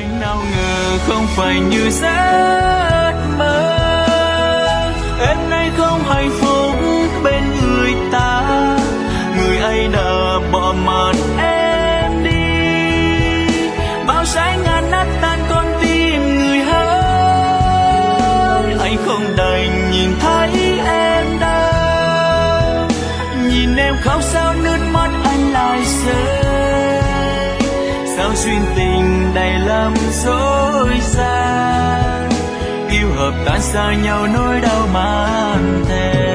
anh nào ngờ không phải như giấc mơ. Em nay không hạnh phúc bên người ta, người ấy đã bỏ mặt em đi. Bao trái ngàn nát tan con tim người hỡi, anh không đành nhìn thấy em đâu. Nhìn em khóc sao nước mắt anh lại rơi, sao duyên tình đầy lắm dối gian. Yêu hợp tan xa nhau nỗi đau mang theo.